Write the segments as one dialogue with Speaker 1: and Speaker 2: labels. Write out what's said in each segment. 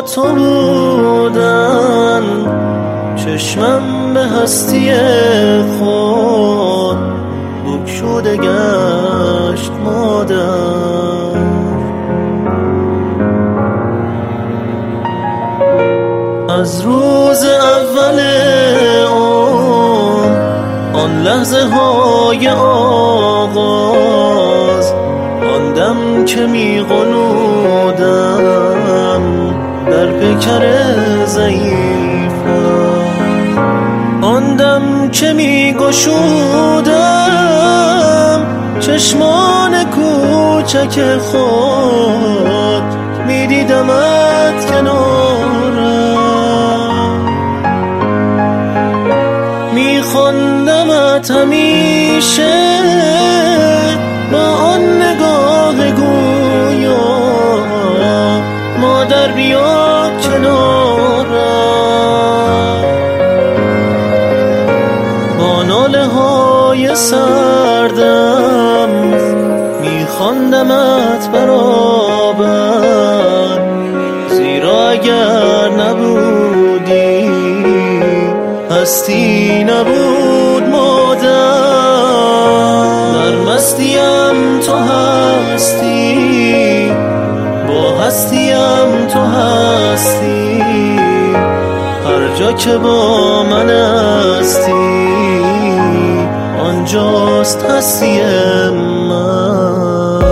Speaker 1: تو بودن، چشمم به هستی خود بگشوده گشت مادر. از روز اول آن لحظه های آغاز، آن دم که می غنودم در پیکر ضعیفم، آن دم که می گشودم چشمان کوچک خود، می دیدمت کنارم، می خواندمت همیشه با آن نگاه گویا، مادر بیا کنارم. با ناله های سردم می خواندمت برابر، زیرا اگر نبودی هستی نبود مادر. در مستیم تو هستی، با هستیم تو هستی، هر جا که با من هستی آنجاست هستی من.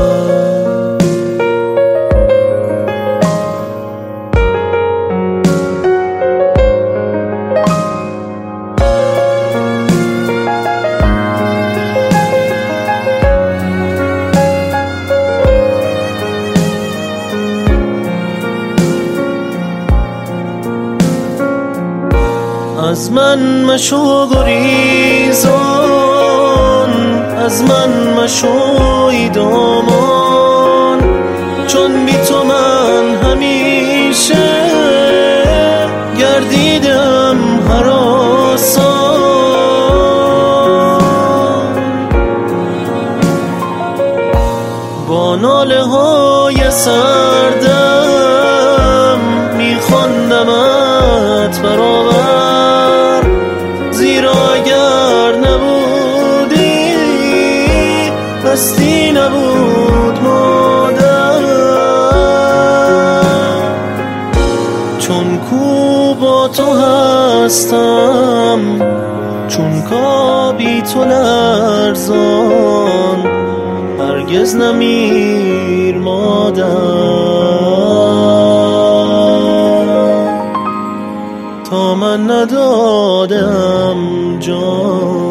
Speaker 1: از من مشو گریزان، از من مشو ایدامان، چون بی تو من همیشه گردیدم هراسان. با ناله های سردم می خواندمت برابر، زیرا اگر نبودی هستی نبود مادر. چون کو با تو هستم، چون کا بی تو لرزان، هرگز نمیر مادر. تا من ندادم جان.